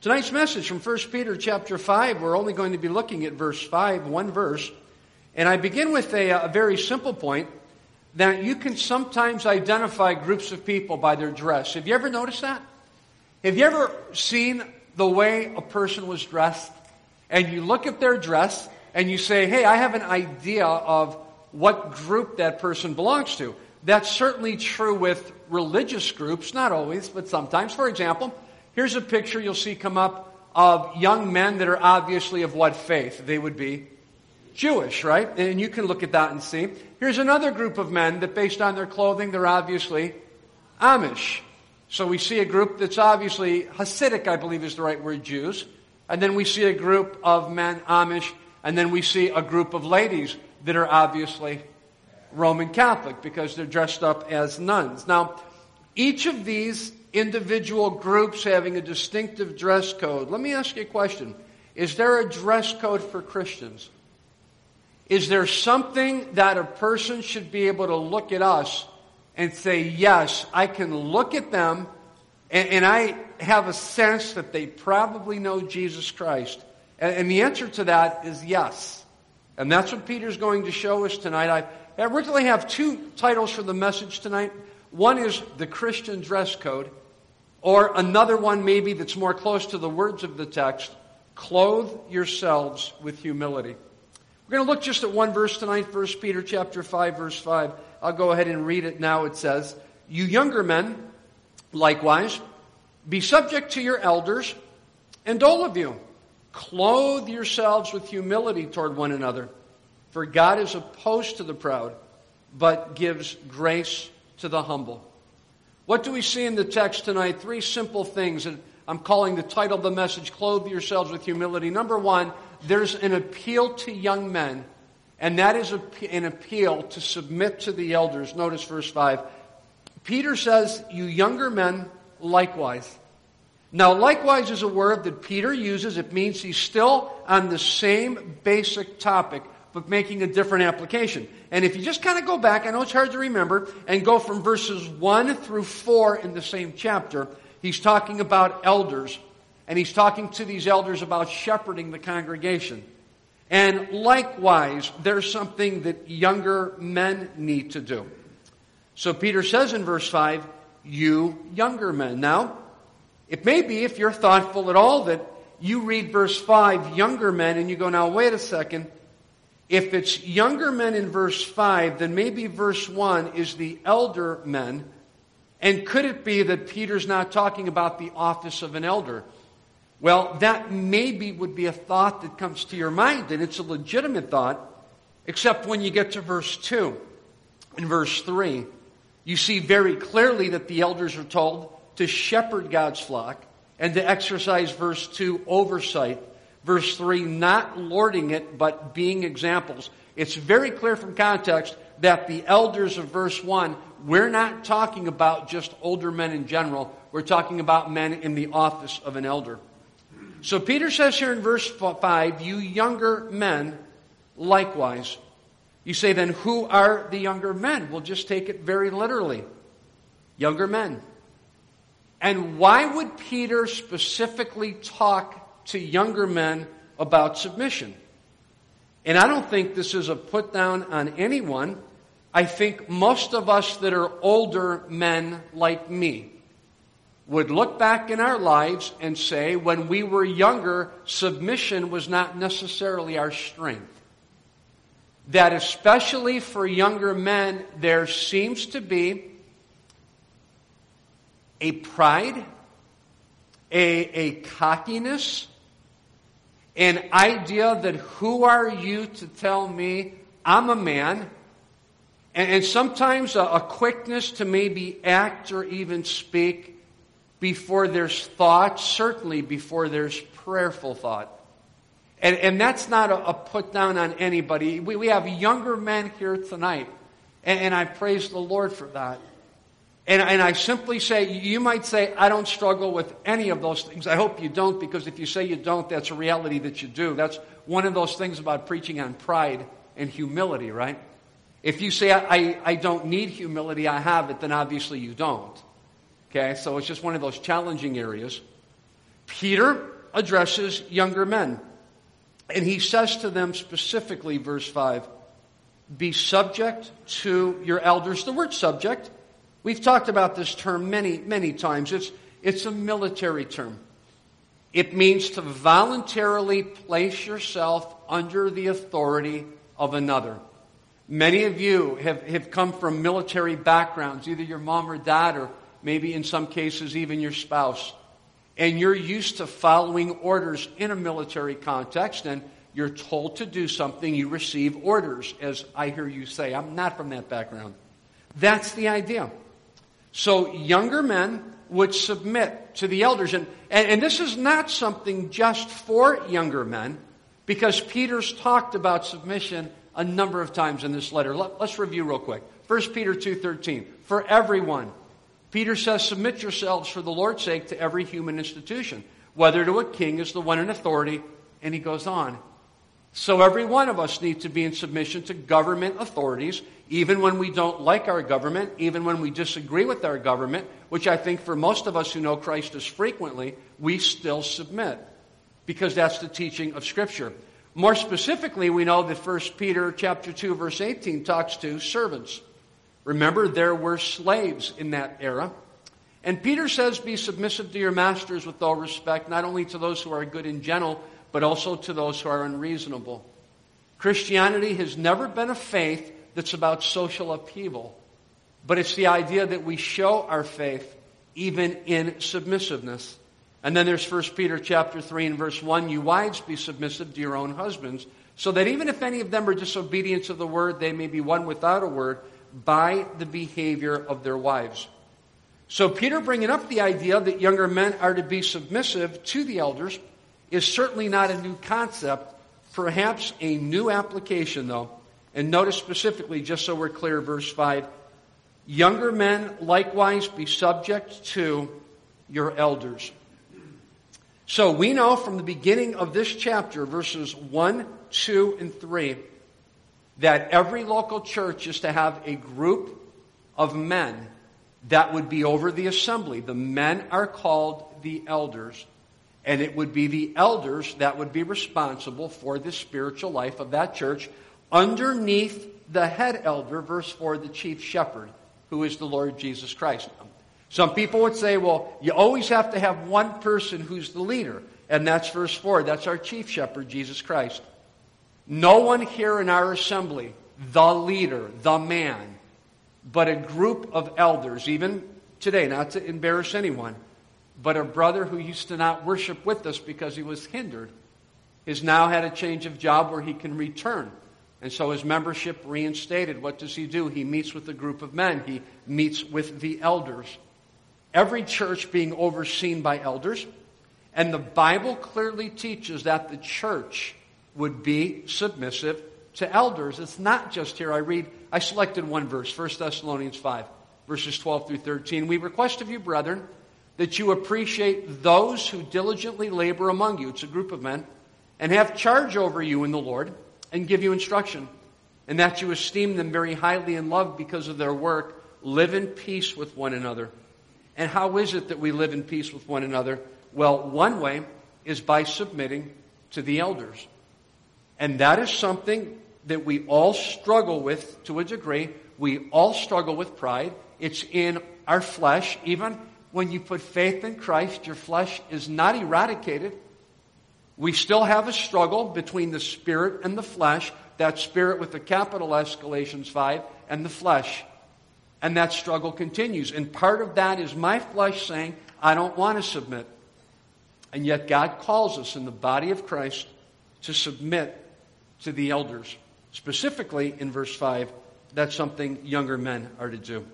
Tonight's message from 1 Peter chapter 5, we're only going to be looking at verse 5, one verse. And I begin with a very simple point, that you can sometimes identify groups of people by their dress. Have you ever noticed that? Have you ever seen the way a person was dressed? And you look at their dress and you say, hey, I have an idea of what group that person belongs to. That's certainly true with religious groups, not always, but sometimes. For example, here's a picture you'll see come up of young men that are obviously of what faith? They would be Jewish, right? And you can look at that and see. Here's another group of men that based on their clothing, they're obviously Amish. So we see a group that's obviously Hasidic, I believe is the right word, Jews. And then we see a group of men, Amish. And then we see a group of ladies that are obviously Roman Catholic because they're dressed up as nuns. Now, each of these individual groups having a distinctive dress code. Let me ask you a question. Is there a dress code for Christians? Is there something that a person should be able to look at us and say, yes, I can look at them and I have a sense that they probably know Jesus Christ? And the answer to that is yes. And that's what Peter's going to show us tonight. I originally have two titles for the message tonight. One is the Christian dress code, or another one maybe that's more close to the words of the text, clothe yourselves with humility. We're going to look just at one verse tonight, 1 Peter chapter 5, verse 5. I'll go ahead and read it now. It says, you younger men, likewise, be subject to your elders, and all of you, clothe yourselves with humility toward one another. For God is opposed to the proud, but gives grace to the humble. What do we see in the text tonight? Three simple things that I'm calling the title of the message, Clothe Yourselves with Humility. Number one, there's an appeal to young men, and that is an appeal to submit to the elders. Notice verse 5. Peter says, you younger men, likewise. Now, likewise is a word that Peter uses. It means he's still on the same basic topic, but making a different application. And if you just kind of go back, I know it's hard to remember, and go from verses 1 through 4 in the same chapter, he's talking about elders. And he's talking to these elders about shepherding the congregation. And likewise, there's something that younger men need to do. So Peter says in verse 5, you younger men. Now, it may be, if you're thoughtful at all, that you read verse 5, younger men, and you go, now wait a second. If it's younger men in verse 5, then maybe verse 1 is the elder men. And could it be that Peter's not talking about the office of an elder? Well, that maybe would be a thought that comes to your mind, and it's a legitimate thought, except when you get to verse 2 and verse 3, you see very clearly that the elders are told to shepherd God's flock and to exercise, verse 2, oversight. Verse 3, not lording it, but being examples. It's very clear from context that the elders of verse 1, we're not talking about just older men in general. We're talking about men in the office of an elder. So Peter says here in verse 5, you younger men, likewise. You say, then who are the younger men? We'll just take it very literally. Younger men. And why would Peter specifically talk to younger men about submission? And I don't think this is a put down on anyone. I think most of us that are older men like me would look back in our lives and say, when we were younger, submission was not necessarily our strength. That especially for younger men, there seems to be a pride, a cockiness, an idea that who are you to tell me I'm a man, and sometimes a quickness to maybe act or even speak before there's thought, certainly before there's prayerful thought. And that's not a put down on anybody. We have younger men here tonight, and I praise the Lord for that. And I simply say, you might say, I don't struggle with any of those things. I hope you don't, because if you say you don't, that's a reality that you do. That's one of those things about preaching on pride and humility, right? If you say, I don't need humility, I have it, then obviously you don't. Okay, so it's just one of those challenging areas. Peter addresses younger men. And he says to them specifically, verse 5, be subject to your elders. The word subject, we've talked about this term many, many times. It's a military term. It means to voluntarily place yourself under the authority of another. Many of you have come from military backgrounds, either your mom or dad, or maybe in some cases even your spouse. And you're used to following orders in a military context, and you're told to do something, you receive orders, as I hear you say. I'm not from that background. That's the idea. So younger men would submit to the elders. And this is not something just for younger men, because Peter's talked about submission a number of times in this letter. Let's review real quick. 1 Peter 2:13. For everyone, Peter says, submit yourselves for the Lord's sake to every human institution, whether to a king as the one in authority. And he goes on. So every one of us needs to be in submission to government authorities, even when we don't like our government, even when we disagree with our government, which I think for most of us who know Christ as frequently, we still submit, because that's the teaching of Scripture. More specifically, we know that 1 Peter chapter 2, verse 18 talks to servants. Remember, there were slaves in that era. And Peter says, be submissive to your masters with all respect, not only to those who are good and gentle, but also to those who are unreasonable. Christianity has never been a faith that's about social upheaval, but it's the idea that we show our faith even in submissiveness. And then there's 1 Peter chapter 3 and verse 1, you wives be submissive to your own husbands, so that even if any of them are disobedient to the word, they may be won without a word by the behavior of their wives. So Peter bringing up the idea that younger men are to be submissive to the elders is certainly not a new concept, perhaps a new application though. And notice specifically, just so we're clear, verse 5, younger men likewise be subject to your elders. So we know from the beginning of this chapter, verses 1, 2, and 3, that every local church is to have a group of men that would be over the assembly. The men are called the elders. And it would be the elders that would be responsible for the spiritual life of that church underneath the head elder, verse 4, the chief shepherd, who is the Lord Jesus Christ. Some people would say, well, you always have to have one person who's the leader. And that's verse 4. That's our chief shepherd, Jesus Christ. No one here in our assembly, the leader, the man, but a group of elders, even today, not to embarrass anyone, but a brother who used to not worship with us because he was hindered has now had a change of job where he can return. And so his membership reinstated. What does he do? He meets with a group of men. He meets with the elders. Every church being overseen by elders. And the Bible clearly teaches that the church would be submissive to elders. It's not just here. I selected one verse, 1 Thessalonians 5, verses 12 through 13. We request of you, brethren, that you appreciate those who diligently labor among you. It's a group of men. And have charge over you in the Lord and give you instruction. And that you esteem them very highly in love because of their work. Live in peace with one another. And how is it that we live in peace with one another? Well, one way is by submitting to the elders. And that is something that we all struggle with to a degree. We all struggle with pride. It's in our flesh. Even when you put faith in Christ, your flesh is not eradicated. We still have a struggle between the spirit and the flesh. That spirit with the capital S, Galatians 5, and the flesh. And that struggle continues. And part of that is my flesh saying, I don't want to submit. And yet God calls us in the body of Christ to submit to the elders. Specifically, in verse 5, that's something younger men are to do.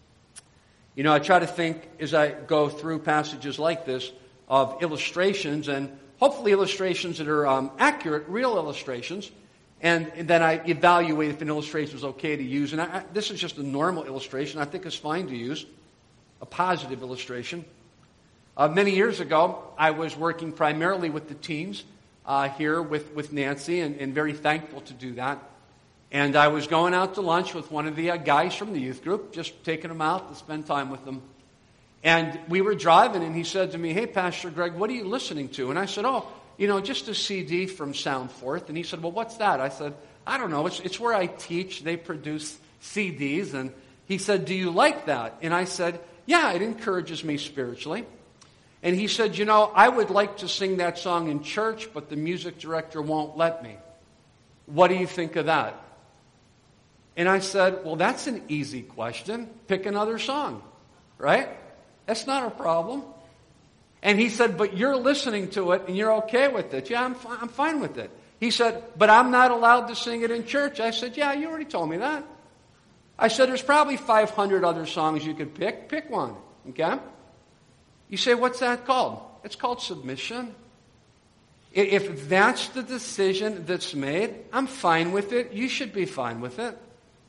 You know, I try to think as I go through passages like this of illustrations, and hopefully illustrations that are accurate, real illustrations, and then I evaluate if an illustration is okay to use. And this is just a normal illustration. I think it's fine to use, a positive illustration. Many years ago, I was working primarily with the teens here with Nancy, and very thankful to do that. And I was going out to lunch with one of the guys from the youth group, just taking them out to spend time with them. And we were driving, and he said to me, "Hey, Pastor Greg, what are you listening to?" And I said, "Oh, just a CD from Sound Forth." And he said, "Well, what's that?" I said, "I don't know. It's where I teach. They produce CDs." And he said, "Do you like that?" And I said, "Yeah, it encourages me spiritually." And he said, "I would like to sing that song in church, but the music director won't let me. What do you think of that?" And I said, "Well, that's an easy question. Pick another song, right? That's not a problem." And he said, "But you're listening to it and you're okay with it." "Yeah, I'm fine with it." He said, "But I'm not allowed to sing it in church." I said, "Yeah, you already told me that." I said, "There's probably 500 other songs you could pick. Pick one, okay?" You say, "What's that called?" It's called submission. If that's the decision that's made, I'm fine with it. You should be fine with it.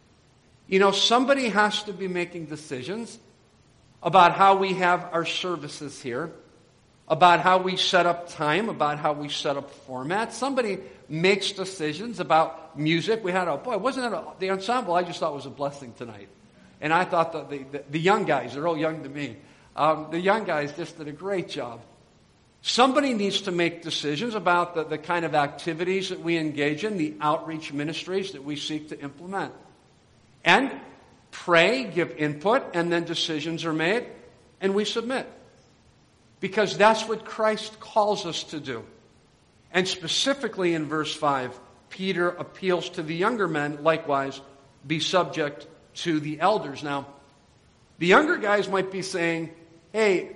Somebody has to be making decisions about how we have our services here, about how we set up time, about how we set up format. Somebody makes decisions about music. The ensemble I just thought was a blessing tonight. And I thought that the young guys, they're all young to me, the young guys just did a great job. Somebody needs to make decisions about the kind of activities that we engage in, the outreach ministries that we seek to implement. And pray, give input, and then decisions are made, and we submit. Because that's what Christ calls us to do. And specifically in verse 5, Peter appeals to the younger men, likewise, be subject to the elders. Now, the younger guys might be saying, "Hey,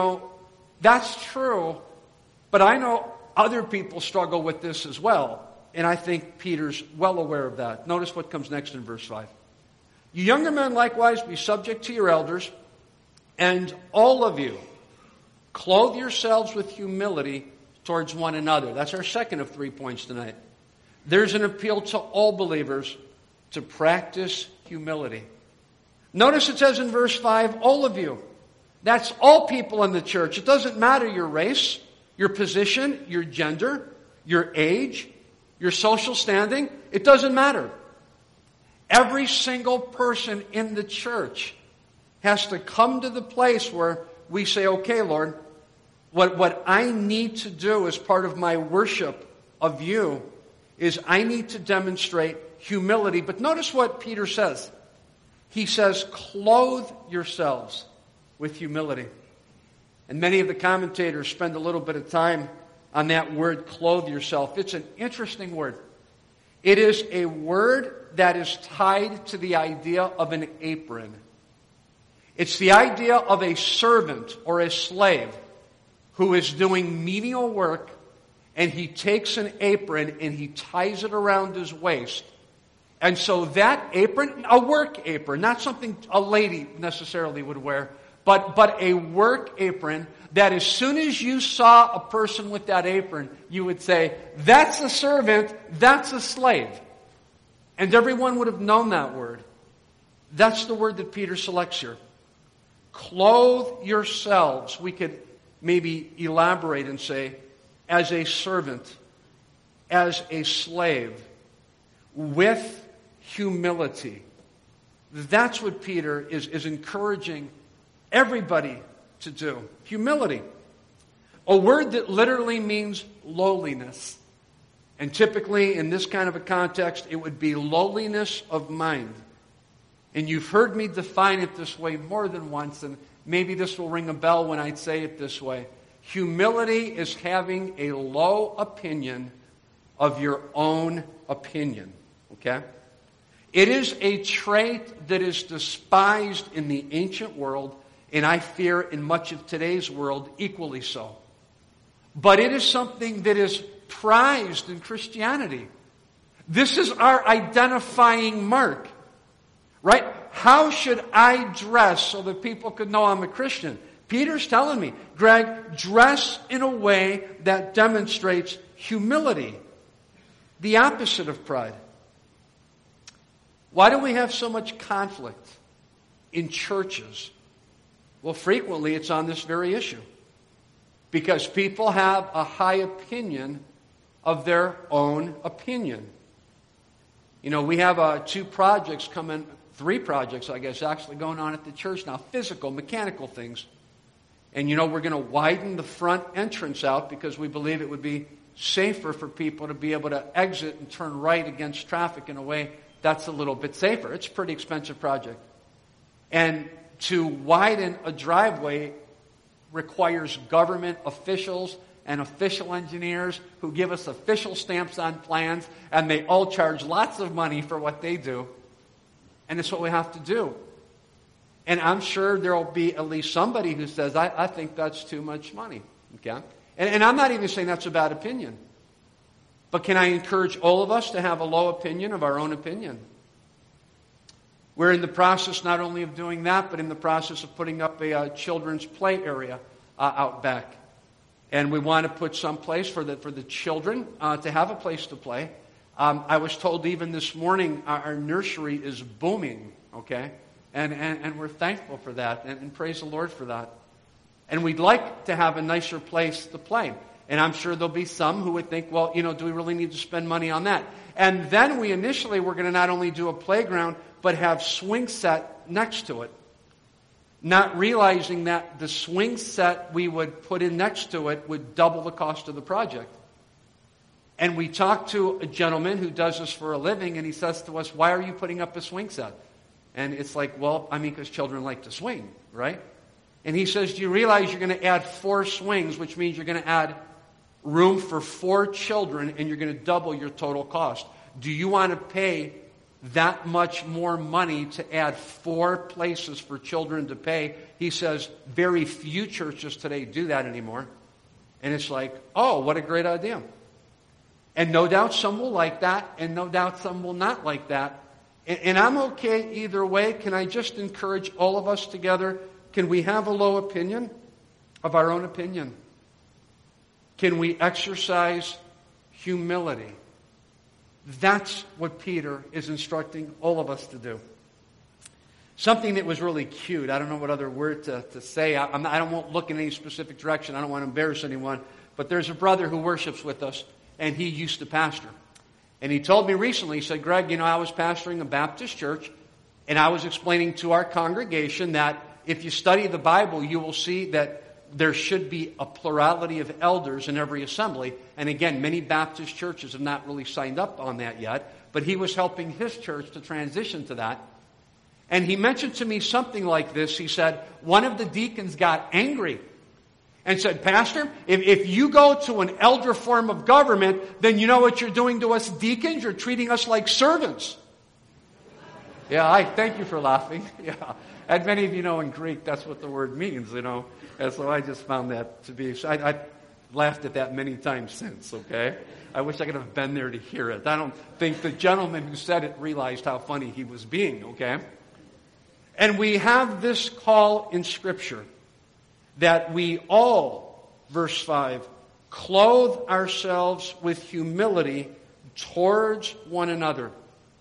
that's true, but I know other people struggle with this as well." And I think Peter's well aware of that. Notice what comes next in verse 5. "You younger men likewise be subject to your elders, and all of you clothe yourselves with humility towards one another." That's our second of 3 points tonight. There's an appeal to all believers to practice humility. Notice it says in verse 5, all of you. That's all people in the church. It doesn't matter your race, your position, your gender, your age, your social standing. It doesn't matter. Every single person in the church has to come to the place where we say, "Okay, Lord, what I need to do as part of my worship of you is I need to demonstrate humility." But notice what Peter says. He says, "Clothe yourselves with humility." And many of the commentators spend a little bit of time on that word, clothe yourself. It's an interesting word. It is a word that is tied to the idea of an apron. It's the idea of a servant or a slave who is doing menial work, and he takes an apron and he ties it around his waist. And so that apron, a work apron, not something a lady necessarily would wear, but a work apron that as soon as you saw a person with that apron, you would say, "That's a servant, that's a slave." And everyone would have known that word. That's the word that Peter selects here. Clothe yourselves. We could maybe elaborate and say, as a servant, as a slave, with humility. That's what Peter is encouraging everybody to do. Humility. A word that literally means lowliness. And typically in this kind of a context, it would be lowliness of mind. And you've heard me define it this way more than once, and maybe this will ring a bell when I say it this way. Humility is having a low opinion of your own opinion. Okay? It is a trait that is despised in the ancient world, and I fear in much of today's world equally so. But it is something that is prized in Christianity. This is our identifying mark. Right? How should I dress so that people could know I'm a Christian? Peter's telling me, Greg, dress in a way that demonstrates humility. The opposite of pride. Why do we have so much conflict in churches? Well, frequently it's on this very issue. Because people have a high opinion of their own opinion. We have 2 projects coming, 3 projects, I guess, actually going on at the church now. Physical, mechanical things. And we're going to widen the front entrance out because we believe it would be safer for people to be able to exit and turn right against traffic in a way that's a little bit safer. It's a pretty expensive project. And to widen a driveway requires government officials and official engineers who give us official stamps on plans, and they all charge lots of money for what they do. And it's what we have to do. And I'm sure there will be at least somebody who says, I think that's too much money. Okay? And I'm not even saying that's a bad opinion. But can I encourage all of us to have a low opinion of our own opinion? We're in the process not only of doing that, but in the process of putting up a children's play area out back. And we want to put some place for the children to have a place to play. I was told even this morning our nursery is booming, okay? And we're thankful for that, and praise the Lord for that. And we'd like to have a nicer place to play. And I'm sure there'll be some who would think, well, do we really need to spend money on that? And then we're going to not only do a playground, but have swing set next to it. Not realizing that the swing set we would put in next to it would double the cost of the project. And we talked to a gentleman who does this for a living, and he says to us, why are you putting up a swing set? And it's like, well, because children like to swing, right? And he says, do you realize you're going to add 4 swings, which means you're going to add room for 4 children, and you're going to double your total cost. Do you want to pay that much more money to add 4 places for children to pay? He says, very few churches today do that anymore. And it's like, oh, what a great idea. And no doubt some will like that, and no doubt some will not like that. And I'm okay either way. Can I just encourage all of us together? Can we have a low opinion of our own opinion? Can we exercise humility? That's what Peter is instructing all of us to do. Something that was really cute. I don't know what other word to say. I won't look in any specific direction. I don't want to embarrass anyone. But there's a brother who worships with us, and he used to pastor. And he told me recently, he said, Greg, I was pastoring a Baptist church, and I was explaining to our congregation that if you study the Bible, you will see that there should be a plurality of elders in every assembly. And again, many Baptist churches have not really signed up on that yet, but he was helping his church to transition to that. And he mentioned to me something like this. He said, one of the deacons got angry and said, Pastor, if you go to an elder form of government, then you know what you're doing to us deacons? You're treating us like servants. Yeah, I thank you for laughing. Yeah. And many of you know in Greek, that's what the word means, And so I just found that to be, I laughed at that many times since, okay? I wish I could have been there to hear it. I don't think the gentleman who said it realized how funny he was being, okay? And we have this call in Scripture that we all, verse 5, clothe ourselves with humility towards one another.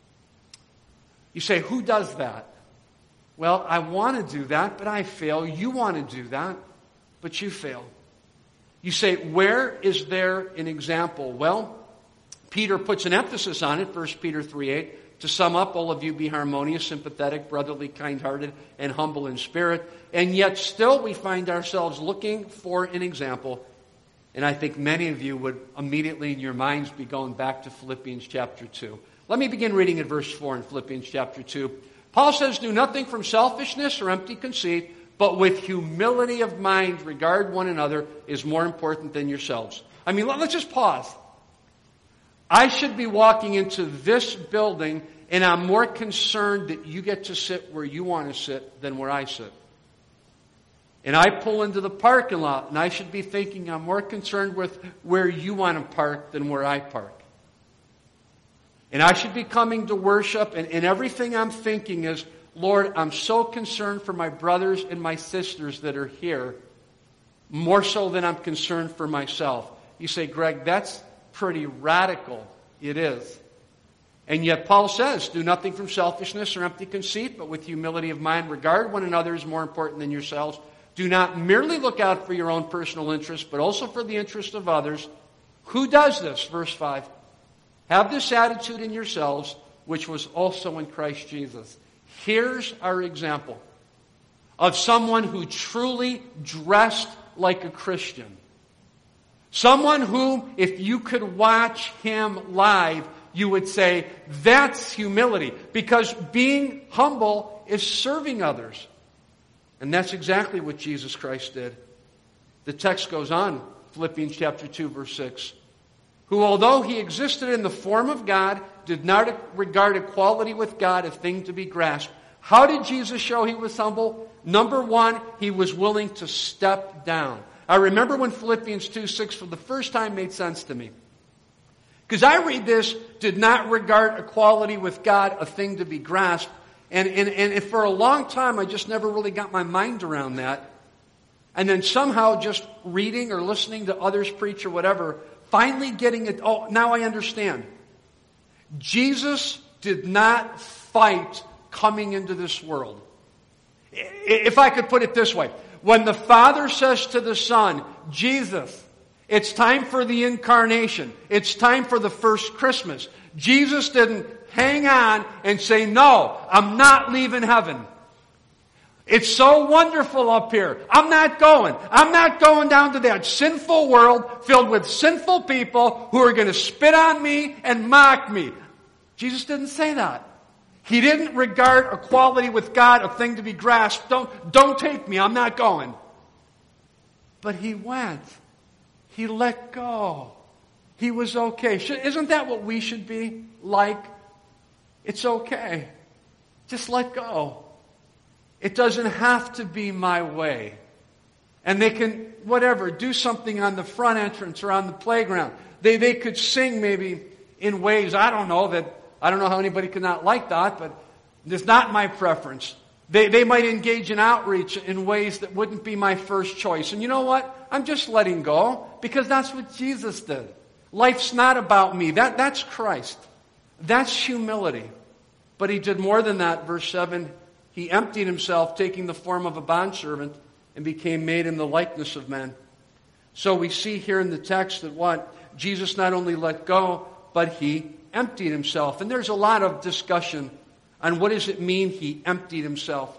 You say, who does that? Well, I want to do that, but I fail. You want to do that, but you fail. You say, where is there an example? Well, Peter puts an emphasis on it, 1 Peter 3:8. To sum up, all of you be harmonious, sympathetic, brotherly, kind-hearted, and humble in spirit. And yet still we find ourselves looking for an example. And I think many of you would immediately in your minds be going back to Philippians chapter 2. Let me begin reading at verse 4 in Philippians chapter 2. Paul says, do nothing from selfishness or empty conceit, but with humility of mind regard one another is more important than yourselves. Let's just pause. I should be walking into this building, and I'm more concerned that you get to sit where you want to sit than where I sit. And I pull into the parking lot, and I should be thinking I'm more concerned with where you want to park than where I park. And I should be coming to worship, and everything I'm thinking is, Lord, I'm so concerned for my brothers and my sisters that are here, more so than I'm concerned for myself. You say, Greg, that's pretty radical. It is. And yet Paul says, do nothing from selfishness or empty conceit, but with humility of mind, regard one another as more important than yourselves. Do not merely look out for your own personal interests, but also for the interest of others. Who does this? Verse 5. Have this attitude in yourselves, which was also in Christ Jesus. Here's our example. of someone who truly dressed like a Christian. Someone whom, if you could watch him live, you would say, that's humility. Because being humble is serving others. And that's exactly what Jesus Christ did. The text goes on, Philippians chapter 2, verse 6. Who, although he existed in the form of God, did not regard equality with God a thing to be grasped. How did Jesus show he was humble? Number one, he was willing to step down. I remember when Philippians 2:6 for the first time made sense to me. Because I read this, did not regard equality with God a thing to be grasped. And for a long time, I just never really got my mind around that. And then somehow just reading or listening to others preach or whatever, finally getting it, oh, now I understand. Jesus did not fight coming into this world. If I could put it this way, when the Father says to the Son, Jesus, it's time for the incarnation. It's time for the first Christmas. Jesus didn't hang on and say, no, I'm not leaving heaven. It's so wonderful up here. I'm not going. I'm not going down to that sinful world filled with sinful people who are going to spit on me and mock me. Jesus didn't say that. He didn't regard equality with God a thing to be grasped. Don't take me. I'm not going. But he went. He let go. He was okay. Isn't that what we should be like? It's okay. Just let go. It doesn't have to be my way. And they can, whatever, do something on the front entrance or on the playground. They could sing maybe in ways, I don't know how anybody could not like that, but it's not my preference. They might engage in outreach in ways that wouldn't be my first choice. And you know what? I'm just letting go because that's what Jesus did. Life's not about me. That's Christ. That's humility. But he did more than that. Verse 7, he emptied himself, taking the form of a bondservant, and became made in the likeness of men. So we see here in the text that what? Jesus not only let go, but he emptied himself. And there's a lot of discussion on what does it mean he emptied himself.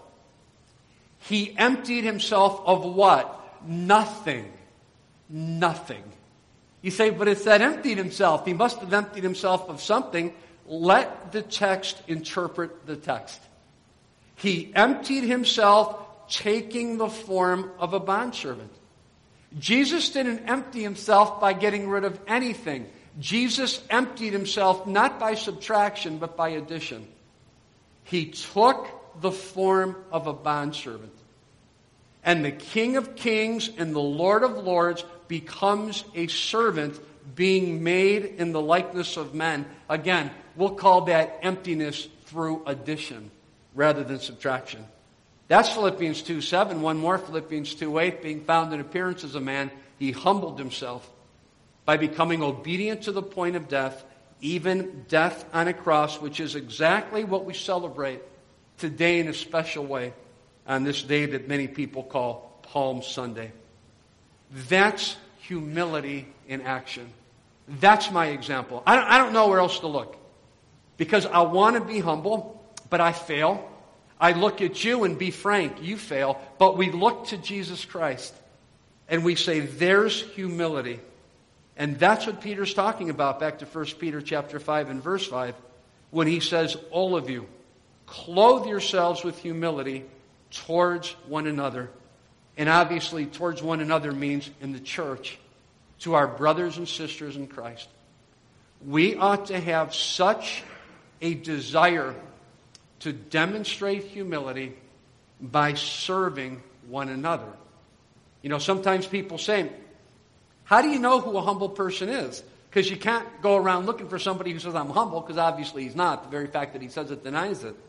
He emptied himself of what? Nothing. Nothing. You say, but it said emptied himself. He must have emptied himself of something. Let the text interpret the text. He emptied himself, taking the form of a bondservant. Jesus didn't empty himself by getting rid of anything. Jesus emptied himself not by subtraction, but by addition. He took the form of a bondservant. And the King of Kings and the Lord of Lords becomes a servant being made in the likeness of men. Again, we'll call that emptiness through addition rather than subtraction. That's Philippians 2:7. One more, Philippians 2:8. Being found in appearance as a man, he humbled himself by becoming obedient to the point of death, even death on a cross, which is exactly what we celebrate today in a special way on this day that many people call Palm Sunday. That's humility in action. That's my example. I don't know where else to look. Because I want to be humble, but I fail. I look at you and be frank, you fail. But we look to Jesus Christ and we say, there's humility. And that's what Peter's talking about back to 1 Peter chapter 5 and verse 5 when he says, all of you, clothe yourselves with humility towards one another. And obviously towards one another means in the church, to our brothers and sisters in Christ. We ought to have such a desire to demonstrate humility by serving one another. You know, sometimes people say, how do you know who a humble person is? Because you can't go around looking for somebody who says, I'm humble, because obviously he's not. The very fact that he says it denies it.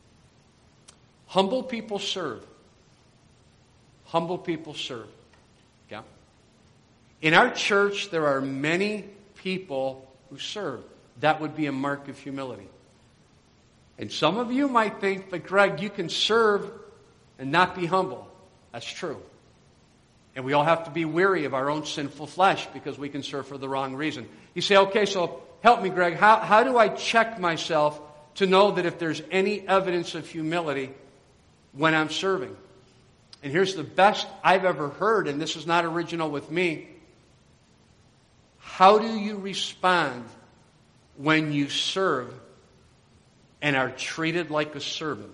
Humble people serve. Humble people serve. Yeah? In our church, there are many people who serve. That would be a mark of humility. And some of you might think, but Greg, you can serve and not be humble. That's true. And we all have to be weary of our own sinful flesh because we can serve for the wrong reason. You say, okay, so help me, Greg. How do I check myself to know that if there's any evidence of humility when I'm serving? And here's the best I've ever heard, and this is not original with me. How do you respond when you serve and are treated like a servant?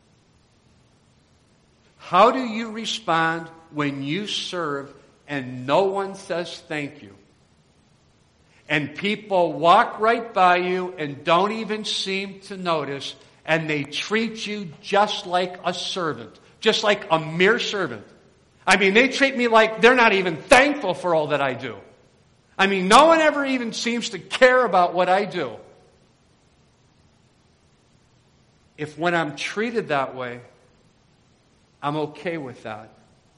How do you respond when you serve and no one says thank you? And people walk right by you and don't even seem to notice, and they treat you just like a servant, just like a mere servant. I mean, they treat me like they're not even thankful for all that I do. I mean, no one ever even seems to care about what I do. If when I'm treated that way, I'm okay with that,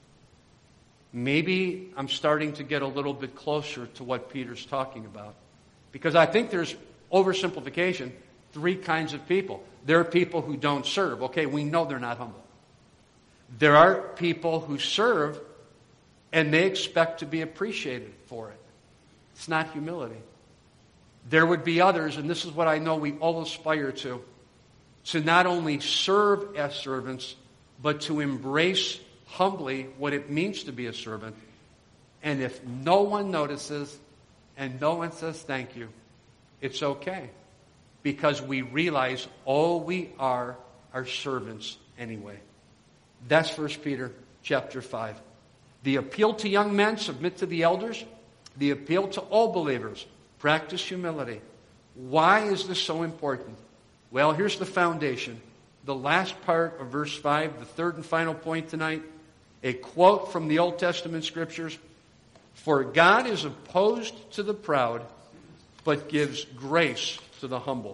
maybe I'm starting to get a little bit closer to what Peter's talking about. Because I think there's oversimplification, 3 kinds of people. There are people who don't serve. Okay, we know they're not humble. There are people who serve and they expect to be appreciated for it. It's not humility. There would be others, and this is what I know we all aspire to not only serve as servants, but to embrace humbly what it means to be a servant. And if no one notices and no one says thank you, it's okay. Because we realize all we are servants anyway. That's 1 Peter chapter 5. The appeal to young men, submit to the elders. The appeal to all believers, practice humility. Why is this so important? Well, here's the foundation. The last part of verse 5, the third and final point tonight, a quote from the Old Testament Scriptures. For God is opposed to the proud, but gives grace to the humble.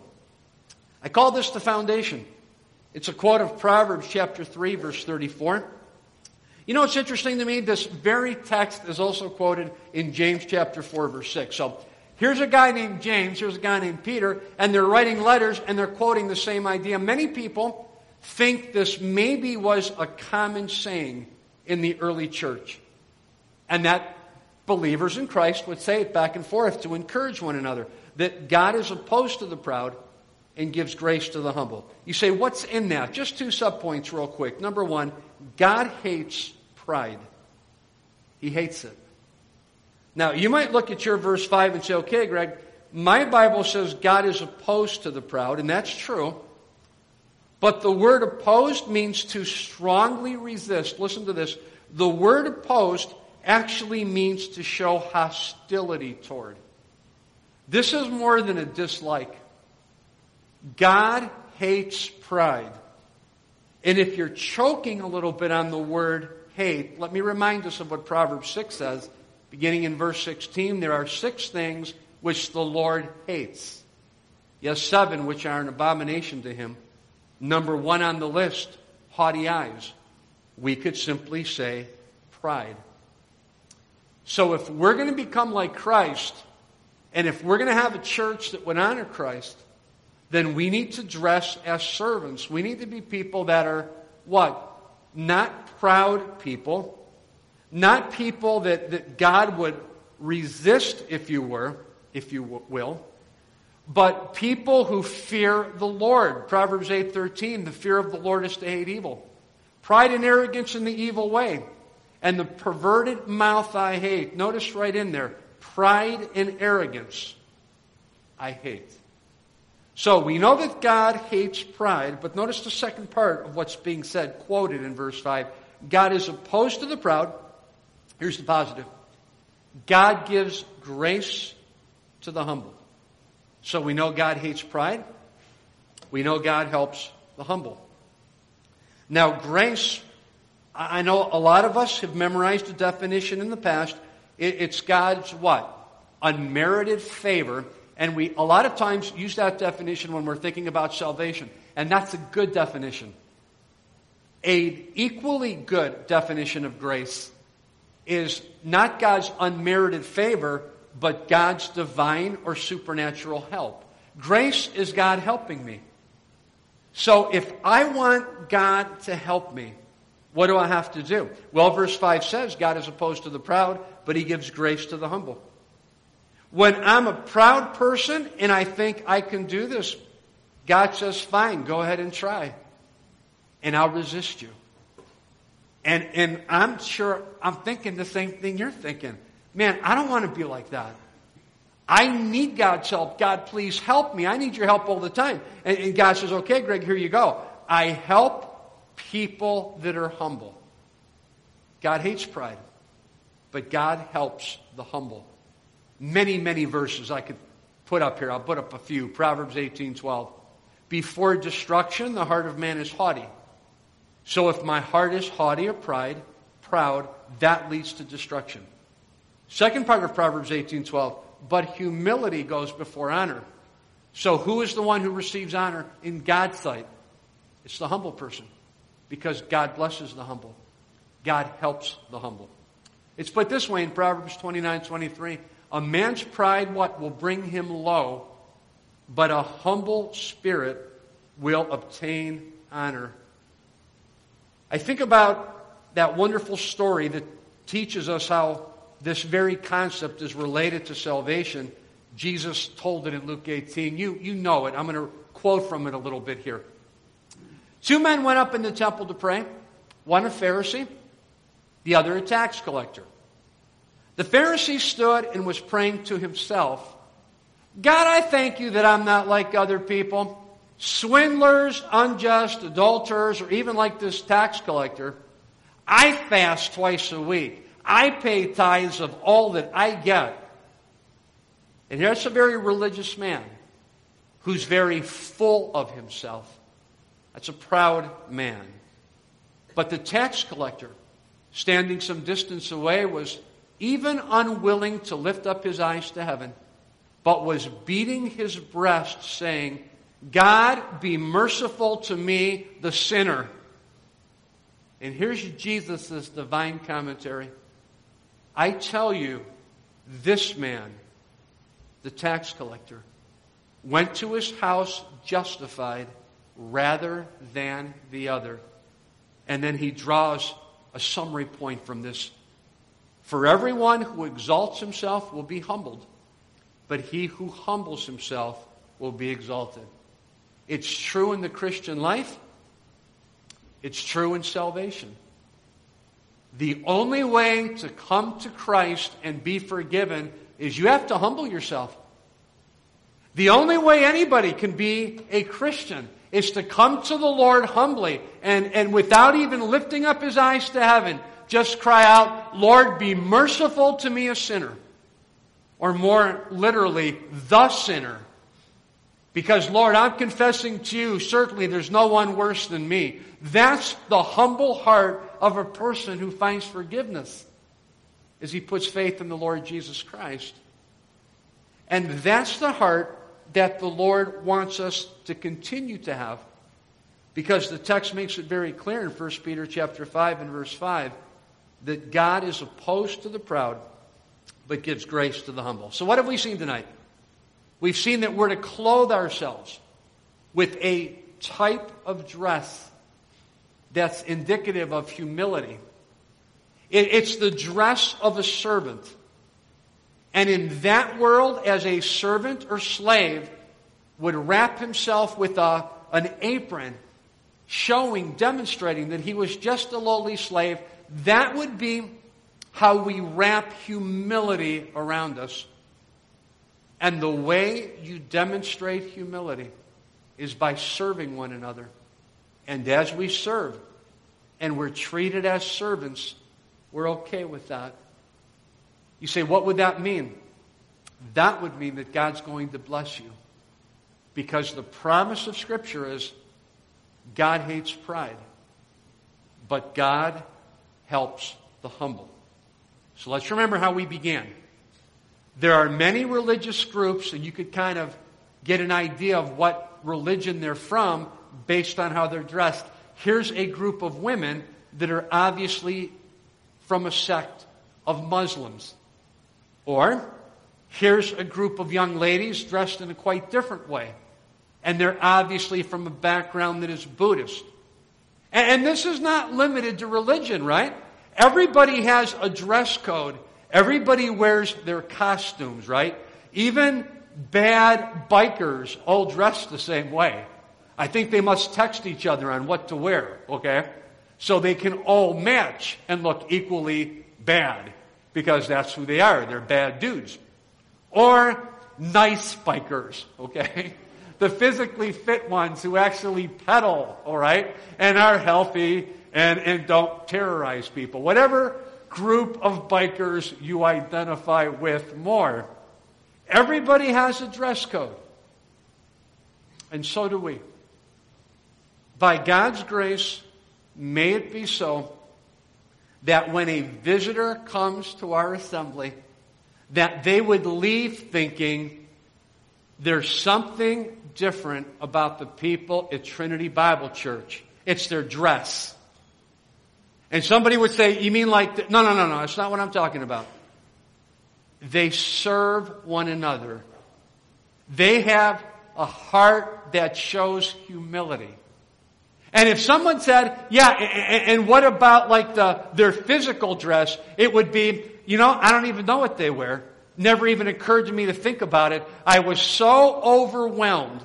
I call this the foundation. It's a quote of Proverbs chapter 3, verse 34. You know, it's interesting to me, this very text is also quoted in James chapter 4, verse 6. So here's a guy named James, here's a guy named Peter, and they're writing letters and they're quoting the same idea. Many people think this maybe was a common saying in the early church, and that believers in Christ would say it back and forth to encourage one another, that God is opposed to the proud and gives grace to the humble. You say, what's in that? Just 2 subpoints real quick. Number 1, God hates pride. He hates it. Now, you might look at your verse 5 and say, okay, Greg, my Bible says God is opposed to the proud, and that's true. But the word opposed means to strongly resist. Listen to this. The word opposed actually means to show hostility toward. This is more than a dislike. God hates pride. And if you're choking a little bit on the word hate, let me remind us of what Proverbs 6 says. Beginning in verse 16, there are 6 things which the Lord hates. Yes, 7 which are an abomination to him. Number 1 on the list, haughty eyes. We could simply say pride. So if we're going to become like Christ, and if we're going to have a church that would honor Christ, then we need to dress as servants. We need to be people that are, what? Not proud people. Not people that God would resist, if you will. But people who fear the Lord. Proverbs 8:13, the fear of the Lord is to hate evil. Pride and arrogance in the evil way. And the perverted mouth I hate. Notice right in there, pride and arrogance I hate. So we know that God hates pride, but notice the second part of what's being said, quoted in verse 5. God is opposed to the proud. Here's the positive. God gives grace to the humble. So we know God hates pride. We know God helps the humble. Now, grace, I know a lot of us have memorized the definition in the past. It's God's what? Unmerited favor. And we a lot of times use that definition when we're thinking about salvation. And that's a good definition. An equally good definition of grace is not God's unmerited favor, but God's divine or supernatural help. Grace is God helping me. So if I want God to help me, what do I have to do? Well, verse 5 says God is opposed to the proud, but he gives grace to the humble. When I'm a proud person and I think I can do this, God says, fine, go ahead and try. And I'll resist you. And I'm sure I'm thinking the same thing you're thinking. Man, I don't want to be like that. I need God's help. God, please help me. I need your help all the time. And God says, okay, Greg, here you go. I help people that are humble. God hates pride, but God helps the humble. Many, many verses I could put up here. I'll put up a few. Proverbs 18:12. Before destruction, the heart of man is haughty. So if my heart is haughty or proud, that leads to destruction. Second part of Proverbs 18:12. But humility goes before honor. So who is the one who receives honor in God's sight? It's the humble person. Because God blesses the humble. God helps the humble. It's put this way in Proverbs 29:23. A man's pride, what? Will bring him low, but a humble spirit will obtain honor. I think about that wonderful story that teaches us how this very concept is related to salvation. Jesus told it in Luke 18. You know it. I'm going to quote from it a little bit here. Two men went up in the temple to pray. One a Pharisee, the other a tax collector. The Pharisee stood and was praying to himself, God, I thank you that I'm not like other people, swindlers, unjust, adulterers, or even like this tax collector. I fast twice a week. I pay tithes of all that I get. And here's a very religious man who's very full of himself. That's a proud man. But the tax collector, standing some distance away, was even unwilling to lift up his eyes to heaven, but was beating his breast, saying, God, be merciful to me, the sinner. And here's Jesus' divine commentary. I tell you, this man, the tax collector, went to his house justified rather than the other. And then he draws a summary point from this. For everyone who exalts himself will be humbled, but he who humbles himself will be exalted. It's true in the Christian life. It's true in salvation. The only way to come to Christ and be forgiven is you have to humble yourself. The only way anybody can be a Christian is to come to the Lord humbly and without even lifting up his eyes to heaven, just cry out, Lord, be merciful to me, a sinner. Or more literally, the sinner. Because, Lord, I'm confessing to you, certainly there's no one worse than me. That's the humble heart of a person who finds forgiveness as he puts faith in the Lord Jesus Christ. And that's the heart that the Lord wants us to continue to have. Because the text makes it very clear in 1 Peter chapter 5 and verse 5 that God is opposed to the proud, but gives grace to the humble. So what have we seen tonight? We've seen that we're to clothe ourselves with a type of dress that's indicative of humility. It's the dress of a servant. And in that world, as a servant or slave would wrap himself with an apron, demonstrating that he was just a lowly slave, that would be how we wrap humility around us. And the way you demonstrate humility is by serving one another. And as we serve, and we're treated as servants, we're okay with that. You say, what would that mean? That would mean that God's going to bless you. Because the promise of Scripture is, God hates pride, but God helps the humble. So let's remember how we began. There are many religious groups, and you could kind of get an idea of what religion they're from based on how they're dressed. Here's a group of women that are obviously from a sect of Muslims. Or, here's a group of young ladies dressed in a quite different way. And they're obviously from a background that is Buddhist. And this is not limited to religion, right? Everybody has a dress code. Everybody wears their costumes, right? Even bad bikers all dress the same way. I think they must text each other on what to wear, okay? so they can all match and look equally bad, because that's who they are. They're bad dudes. Or nice bikers, okay? The physically fit ones who actually pedal, all right, and are healthy and don't terrorize people. Whatever group of bikers you identify with more. Everybody has a dress code. And so do we. By God's grace, may it be so that when a visitor comes to our assembly, that they would leave thinking there's something different about the people at Trinity Bible Church. It's their dress. And somebody would say, you mean like, no, that's not what I'm talking about. They serve one another. They have a heart that shows humility. And if someone said, yeah, and what about like their physical dress? It would be, I don't even know what they wear. Never even occurred to me to think about it. I was so overwhelmed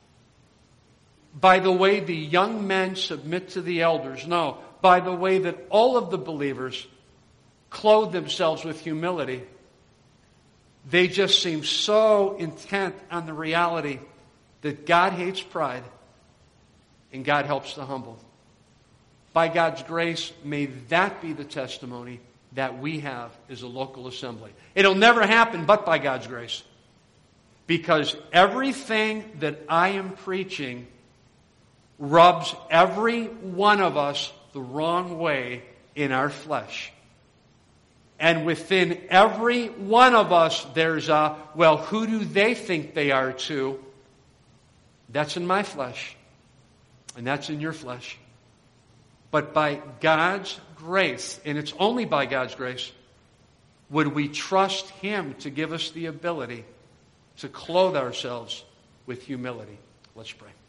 by the way the young men submit to the elders. No, by the way that all of the believers clothe themselves with humility. They just seem so intent on the reality that God hates pride and God helps the humble. By God's grace, may that be the testimony that we have as a local assembly. It'll never happen but by God's grace. Because everything that I am preaching rubs every one of us the wrong way in our flesh. And within every one of us, there's who do they think they are too? That's in my flesh. And that's in your flesh. But by God's grace, and it's only by God's grace, would we trust Him to give us the ability to clothe ourselves with humility. Let's pray.